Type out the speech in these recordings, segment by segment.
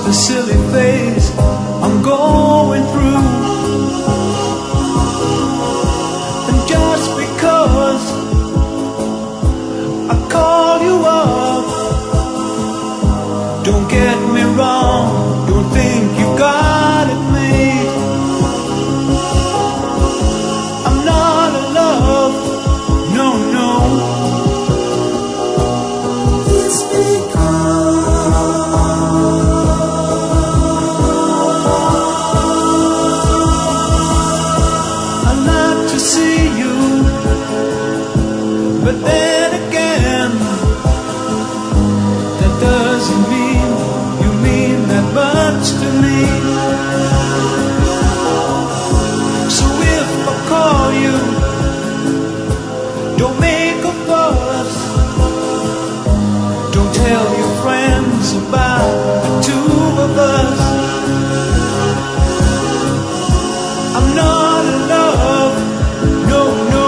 a silly phase I'm going through. And just because I call you up, don't get me wrong, don't think you got it made. I'm not in love, no, no. It's but then again, that doesn't mean you mean that much to me. So if I call you, don't make a fuss. Don't tell your friends about the two of us. I'm not in love, no, no.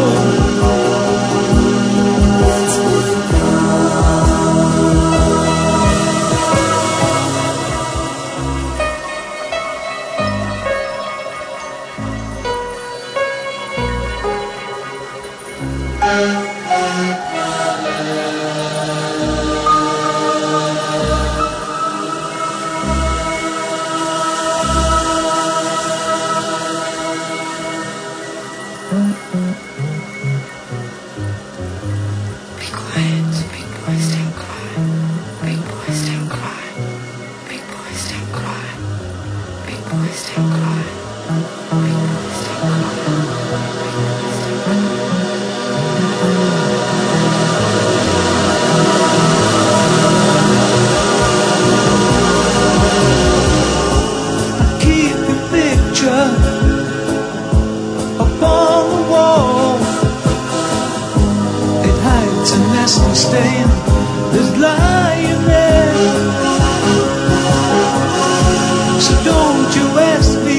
Stain is lying there. So don't you ask me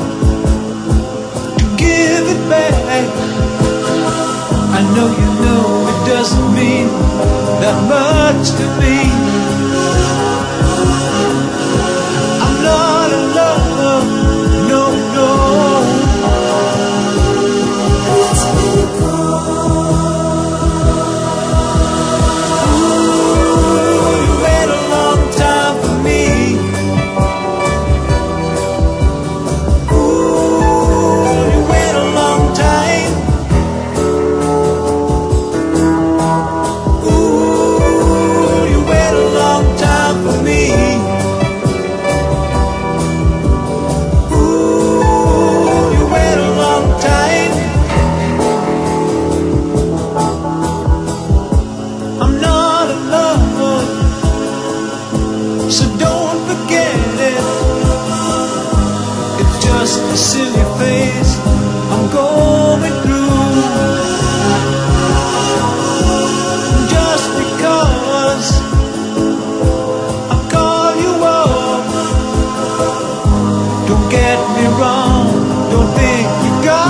to give it back. I know you know it doesn't mean that much to me. I'm not in love, no, no. It's just a silly phase I'm going through. Just because I call you up, don't get me wrong, don't think you got